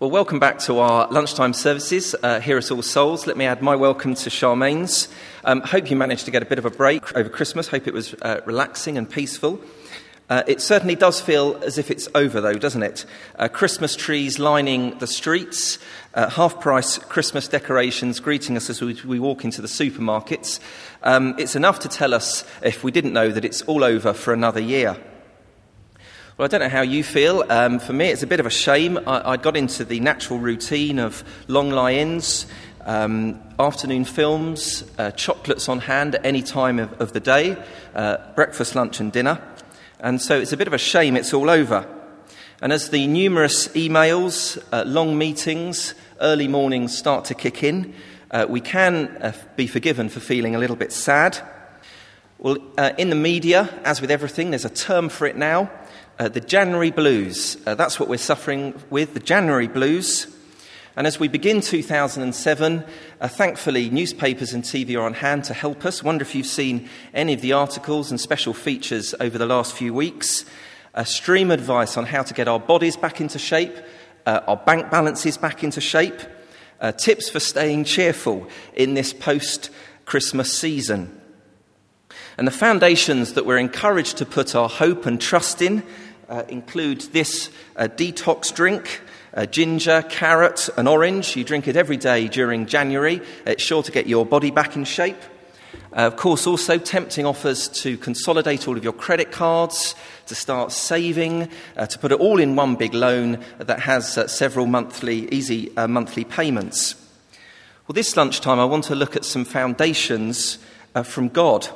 Well, welcome back to our lunchtime services here at All Souls. Let me add my welcome to Charmaine's. Hope you managed to get a bit of a break over Christmas. Hope it was relaxing and peaceful. It certainly does feel as if it's over, though, doesn't it? Christmas trees lining the streets, half-price Christmas decorations greeting us as we walk into the supermarkets. It's enough to tell us, if we didn't know, that it's all over for another year. Well, I don't know how you feel. For me, it's a bit of a shame. I got into the natural routine of long lie-ins, afternoon films, chocolates on hand at any time of the day, breakfast, lunch and dinner. And so it's a bit of a shame it's all over. And as the numerous emails, long meetings, early mornings start to kick in, we can be forgiven for feeling a little bit sad. Well, in the media, as with everything, there's a term for it now. The January blues, that's what we're suffering with, the January blues. And as we begin 2007, thankfully newspapers and TV are on hand to help us. Wonder if you've seen any of the articles and special features over the last few weeks. Stream advice on how to get our bodies back into shape, our bank balances back into shape. Tips for staying cheerful in this post-Christmas season. And the foundations that we're encouraged to put our hope and trust in include this detox drink, ginger, carrot and orange. You drink it every day during January. It's sure to get your body back in shape. Of course, also tempting offers to consolidate all of your credit cards, to start saving, to put it all in one big loan that has several easy monthly payments. Well, this lunchtime I want to look at some foundations from God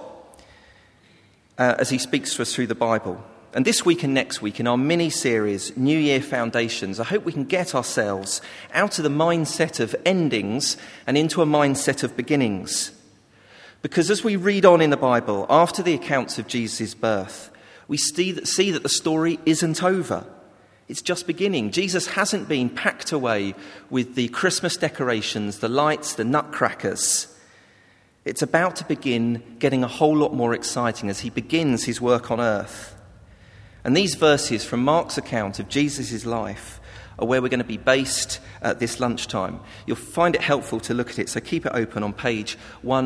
as he speaks to us through the Bible. And this week and next week, in our mini-series, New Year Foundations, I hope we can get ourselves out of the mindset of endings and into a mindset of beginnings. Because as we read on in the Bible, after the accounts of Jesus' birth, we see that the story isn't over. It's just beginning. Jesus hasn't been packed away with the Christmas decorations, the lights, the nutcrackers. It's about to begin getting a whole lot more exciting as he begins his work on earth. And these verses from Mark's account of Jesus' life are where we're going to be based at this lunchtime. You'll find it helpful to look at it, so keep it open on page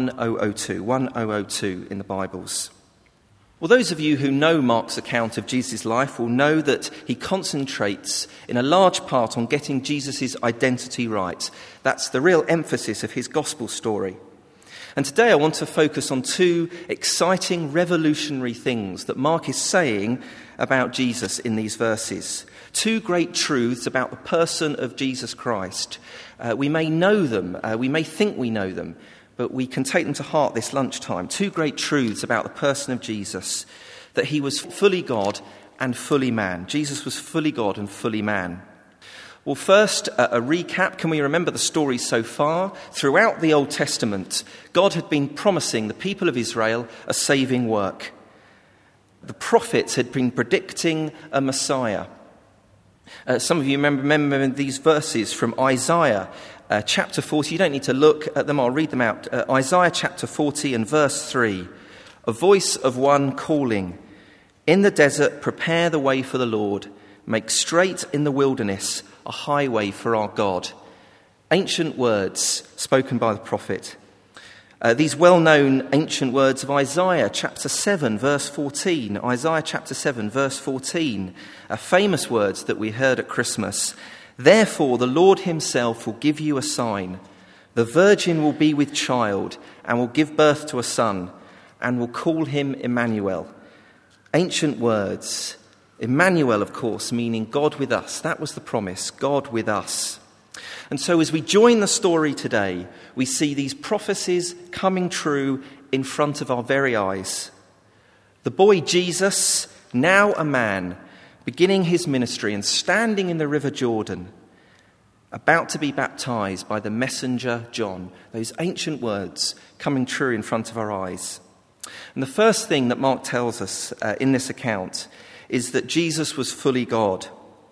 1002 in the Bibles. Well, those of you who know Mark's account of Jesus' life will know that he concentrates in a large part on getting Jesus' identity right. That's the real emphasis of his gospel story. And today I want to focus on two exciting, revolutionary things that Mark is saying about Jesus in these verses. Two great truths about the person of Jesus Christ. We may know them, we may think we know them, but we can take them to heart this lunchtime. Two great truths about the person of Jesus, that he was fully God and fully man. Jesus was fully God and fully man. Well, first, a recap. Can we remember the story so far? Throughout the Old Testament, God had been promising the people of Israel a saving work. The prophets had been predicting a Messiah. Some of you remember these verses from Isaiah chapter 40. You don't need to look at them, I'll read them out. Isaiah chapter 40 and verse 3. A voice of one calling, "In the desert, prepare the way for the Lord. Make straight in the wilderness a highway for our God." Ancient words spoken by the prophet. These well-known ancient words of Isaiah chapter 7, verse 14. Isaiah chapter 7, verse 14. Famous words that we heard at Christmas. "Therefore the Lord himself will give you a sign. The virgin will be with child and will give birth to a son and will call him Emmanuel." Ancient words. Emmanuel, of course, meaning God with us. That was the promise, God with us. And so as we join the story today, we see these prophecies coming true in front of our very eyes. The boy Jesus, now a man, beginning his ministry and standing in the river Jordan, about to be baptized by the messenger John. Those ancient words coming true in front of our eyes. And the first thing that Mark tells us in this account is that Jesus was fully God.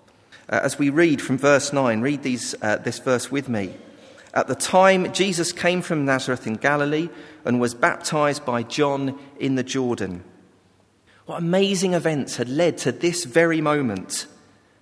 As we read from verse 9, read this verse with me. "At the time, Jesus came from Nazareth in Galilee and was baptized by John in the Jordan." What amazing events had led to this very moment.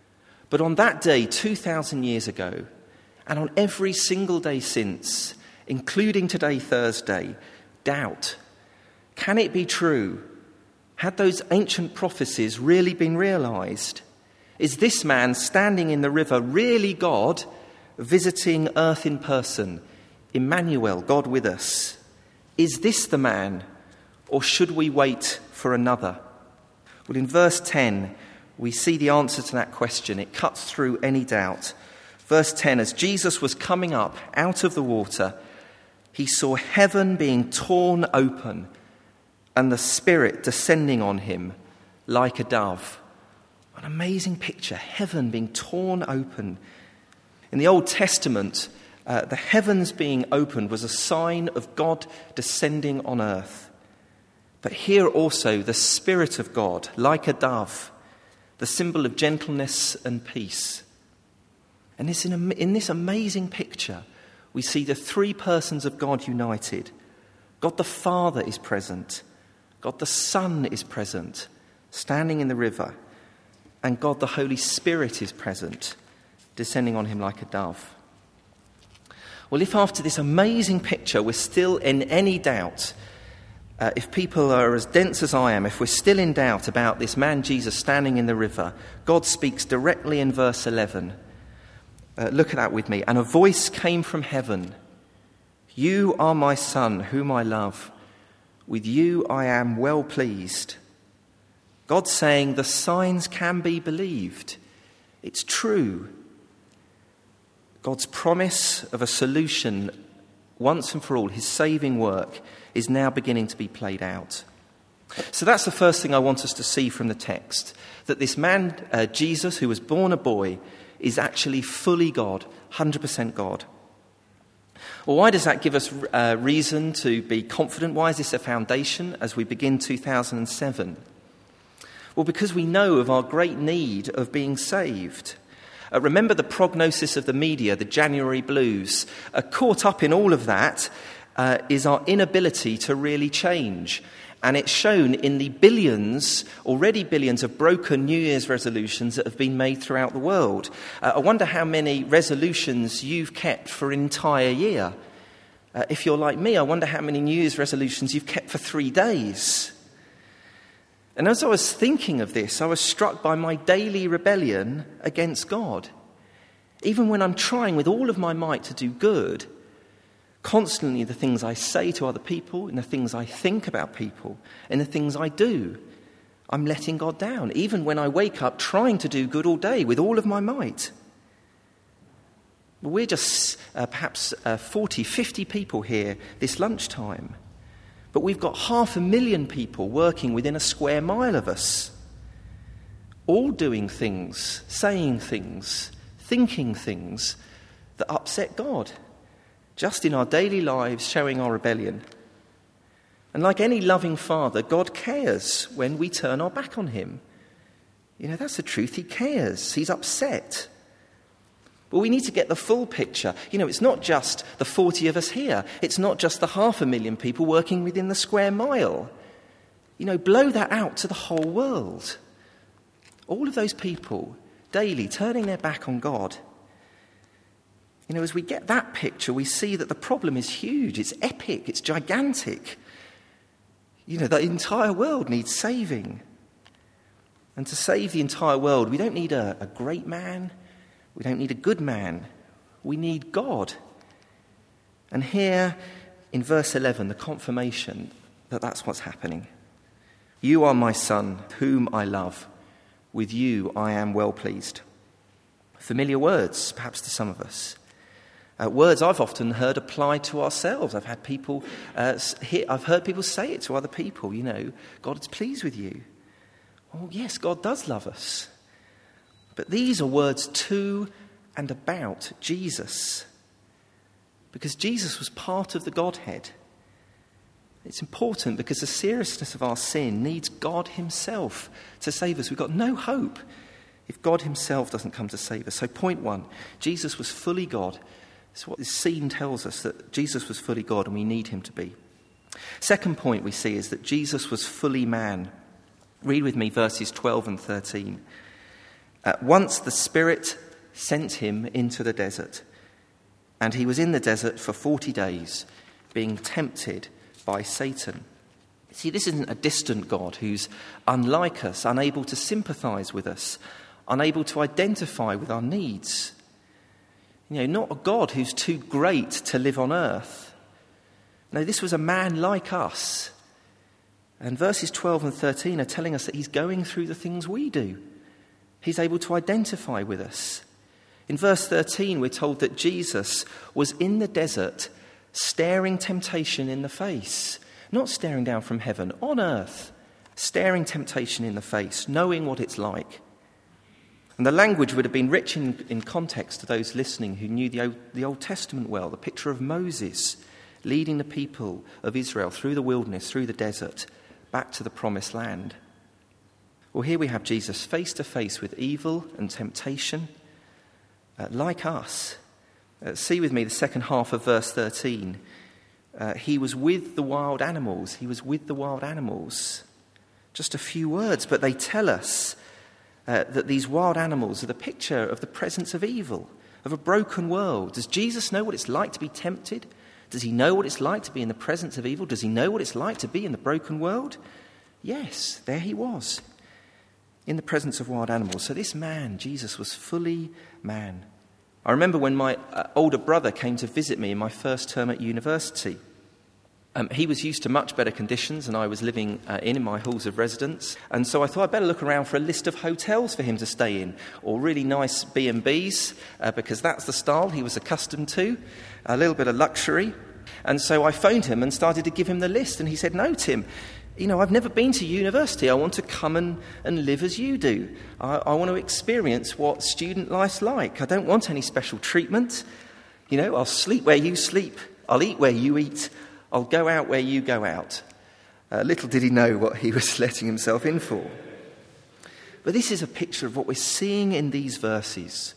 But on that day, 2,000 years ago, and on every single day since, including today, Thursday, doubt. Can it be true? Had those ancient prophecies really been realised? Is this man standing in the river really God visiting earth in person? Emmanuel, God with us. Is this the man, or should we wait for another? Well, in verse 10, we see the answer to that question. It cuts through any doubt. Verse 10, as Jesus was coming up out of the water, he saw heaven being torn open and the Spirit descending on him like a dove. An amazing picture, heaven being torn open. In the Old Testament, the heavens being opened was a sign of God descending on earth. But here also, the Spirit of God, like a dove, the symbol of gentleness and peace. And in this amazing picture, we see the three persons of God united. God the Father is present. God the Son is present, standing in the river. And God the Holy Spirit is present, descending on him like a dove. Well, if after this amazing picture we're still in any doubt, if people are as dense as I am, if we're still in doubt about this man Jesus standing in the river, God speaks directly in verse 11. Look at that with me. And a voice came from heaven. You are my Son, whom I love. With you I am well pleased. God saying the signs can be believed. It's true. God's promise of a solution once and for all, his saving work, is now beginning to be played out. So that's the first thing I want us to see from the text, that this man, Jesus, who was born a boy, is actually fully God, 100% God. Well, why does that give us reason to be confident? Why is this a foundation as we begin 2007? Well, because we know of our great need of being saved. Remember the prognosis of the media, the January blues. Caught up in all of that is our inability to really change. And it's shown in the already billions of broken New Year's resolutions that have been made throughout the world. I wonder how many resolutions you've kept for an entire year. If you're like me, I wonder how many New Year's resolutions you've kept for 3 days. And as I was thinking of this, I was struck by my daily rebellion against God. Even when I'm trying with all of my might to do good, constantly the things I say to other people, and the things I think about people, and the things I do, I'm letting God down. Even when I wake up trying to do good all day with all of my might. We're just perhaps 40, 50 people here this lunchtime. But we've got 500,000 people working within a square mile of us. All doing things, saying things, thinking things that upset God. Just in our daily lives, showing our rebellion. And like any loving father, God cares when we turn our back on him. You know, that's the truth. He cares. He's upset. But we need to get the full picture. You know, it's not just the 40 of us here. It's not just the 500,000 people working within the square mile. You know, blow that out to the whole world. All of those people daily turning their back on God. You know, as we get that picture, we see that the problem is huge. It's epic. It's gigantic. You know, the entire world needs saving. And to save the entire world, we don't need a great man. We don't need a good man. We need God. And here in verse 11, the confirmation that that's what's happening. You are my Son, whom I love. With you I am well pleased. Familiar words, perhaps to some of us. Words I've often heard applied to ourselves. I've heard people say it to other people. You know, God is pleased with you. Oh yes, God does love us. But these are words to and about Jesus. Because Jesus was part of the Godhead. It's important because the seriousness of our sin needs God himself to save us. We've got no hope if God himself doesn't come to save us. So point one, Jesus was fully God. It's what this scene tells us, that Jesus was fully God and we need him to be. Second point we see is that Jesus was fully man. Read with me verses 12 and 13. At once the Spirit sent him into the desert, and he was in the desert for 40 days, being tempted by Satan. See, this isn't a distant God who's unlike us, unable to sympathize with us, unable to identify with our needs. Not a God who's too great to live on earth. No, this was a man like us. And verses 12 and 13 are telling us that he's going through the things we do. He's able to identify with us. In verse 13, we're told that Jesus was in the desert, staring temptation in the face. Not staring down from heaven, on earth, staring temptation in the face, knowing what it's like. And the language would have been rich in context to those listening who knew the Old Testament well, the picture of Moses leading the people of Israel through the wilderness, through the desert, back to the promised land. Well, here we have Jesus face to face with evil and temptation, like us. See with me the second half of verse 13. He was with the wild animals. He was with the wild animals. Just a few words, but they tell us that these wild animals are the picture of the presence of evil, of a broken world. Does Jesus know what it's like to be tempted? Does he know what it's like to be in the presence of evil? Does he know what it's like to be in the broken world? Yes, there he was, in the presence of wild animals. So this man, Jesus, was fully man. I remember when my older brother came to visit me in my first term at university. He was used to much better conditions than I was living in my halls of residence. And so I thought I'd better look around for a list of hotels for him to stay in, or really nice B&Bs, because that's the style he was accustomed to, a little bit of luxury. And so I phoned him and started to give him the list. And he said, "No, Tim, I've never been to university. I want to come and live as you do. I want to experience what student life's like. I don't want any special treatment. I'll sleep where you sleep. I'll eat where you eat. I'll go out where you go out." Little did he know what he was letting himself in for. But this is a picture of what we're seeing in these verses.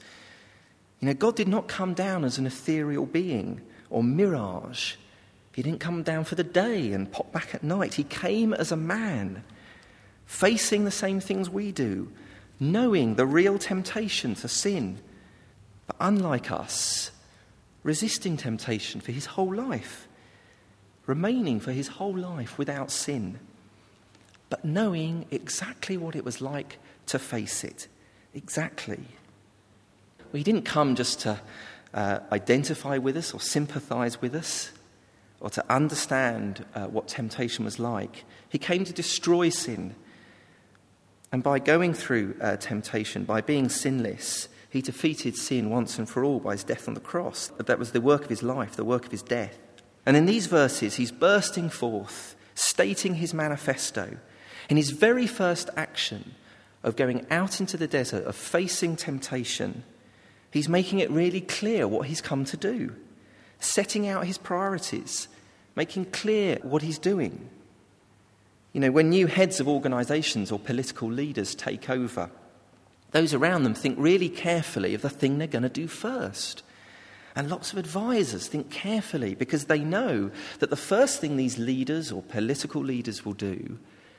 God did not come down as an ethereal being or mirage. He didn't come down for the day and pop back at night. He came as a man, facing the same things we do, knowing the real temptation to sin, but unlike us, resisting temptation for his whole life, remaining for his whole life without sin, but knowing exactly what it was like to face it. Exactly. Well, he didn't come just to identify with us or sympathize with us or to understand what temptation was like. He came to destroy sin. And by going through temptation, by being sinless, he defeated sin once and for all by his death on the cross. That was the work of his life, the work of his death. And in these verses, he's bursting forth, stating his manifesto. In his very first action of going out into the desert, of facing temptation, he's making it really clear what he's come to do, setting out his priorities, making clear what he's doing. When new heads of organisations or political leaders take over, those around them think really carefully of the thing they're going to do first. And lots of advisors think carefully because they know that the first thing these leaders or political leaders will do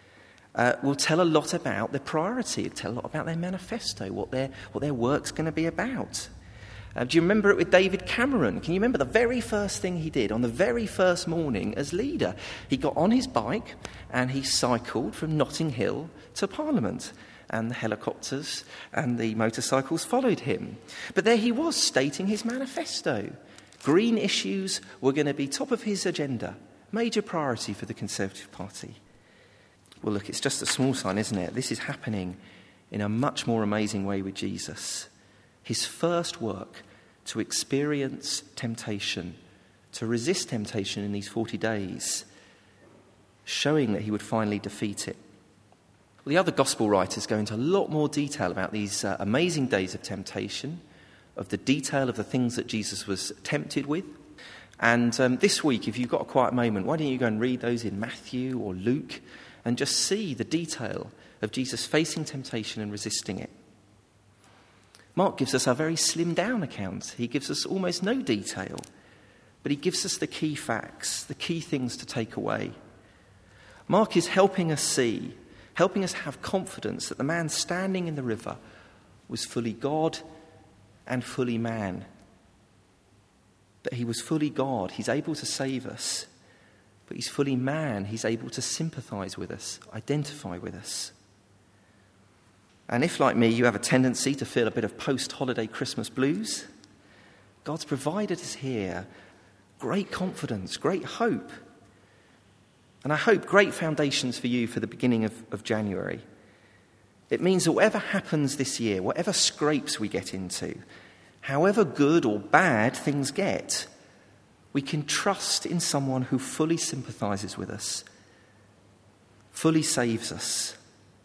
will tell a lot about their priority, tell a lot about their manifesto, what their work's going to be about. Do you remember it with David Cameron? Can you remember the very first thing he did on the very first morning as leader? He got on his bike and he cycled from Notting Hill to Parliament. And the helicopters and the motorcycles followed him. But there he was, stating his manifesto. Green issues were going to be top of his agenda, major priority for the Conservative Party. Well, look, it's just a small sign, isn't it? This is happening in a much more amazing way with Jesus. His first work to experience temptation, to resist temptation in these 40 days, showing that he would finally defeat it. Well, the other gospel writers go into a lot more detail about these amazing days of temptation, of the detail of the things that Jesus was tempted with. And this week, if you've got a quiet moment, why don't you go and read those in Matthew or Luke and just see the detail of Jesus facing temptation and resisting it. Mark gives us a very slimmed down account. He gives us almost no detail, but he gives us the key facts, the key things to take away. Mark is helping us have confidence that the man standing in the river was fully God and fully man. That he was fully God, he's able to save us, but he's fully man, he's able to sympathise with us, identify with us. And if, like me, you have a tendency to feel a bit of post-holiday Christmas blues, God's provided us here great confidence, great hope. And I hope great foundations for you for the beginning of January. It means that whatever happens this year, whatever scrapes we get into, however good or bad things get, we can trust in someone who fully sympathises with us, fully saves us.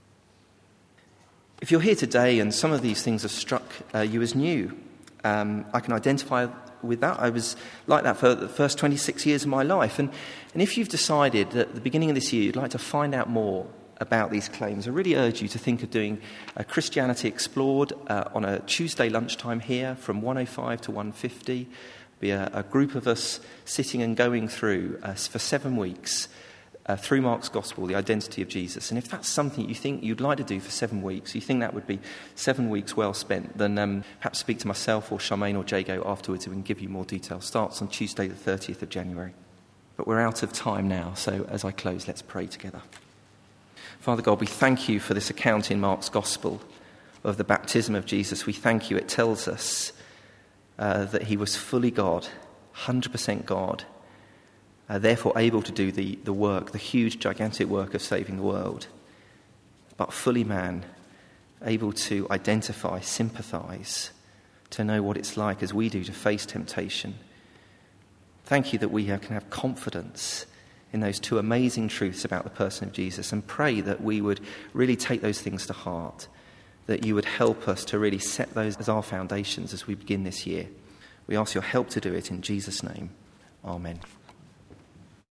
If you're here today and some of these things have struck you as new, I can identify with that. I was like that for the first 26 years of my life. And if you've decided that at the beginning of this year you'd like to find out more about these claims, I really urge you to think of doing a Christianity Explored on a Tuesday lunchtime here from 1:05 to 1:50. Be a group of us sitting and going through for 7 weeks through Mark's Gospel, the identity of Jesus. And if that's something you think you'd like to do for 7 weeks, you think that would be 7 weeks well spent, then perhaps speak to myself or Charmaine or Jago afterwards and we can give you more details. Starts on Tuesday the 30th of January. But we're out of time now, so as I close, let's pray together. Father God, we thank you for this account in Mark's Gospel of the baptism of Jesus. We thank you. It tells us that he was fully God, 100% God, therefore able to do the work, the huge, gigantic work of saving the world, but fully man, able to identify, sympathise, to know what it's like as we do to face temptation. Thank you that we can have confidence in those two amazing truths about the person of Jesus, and pray that we would really take those things to heart, that you would help us to really set those as our foundations as we begin this year. We ask your help to do it in Jesus' name. Amen.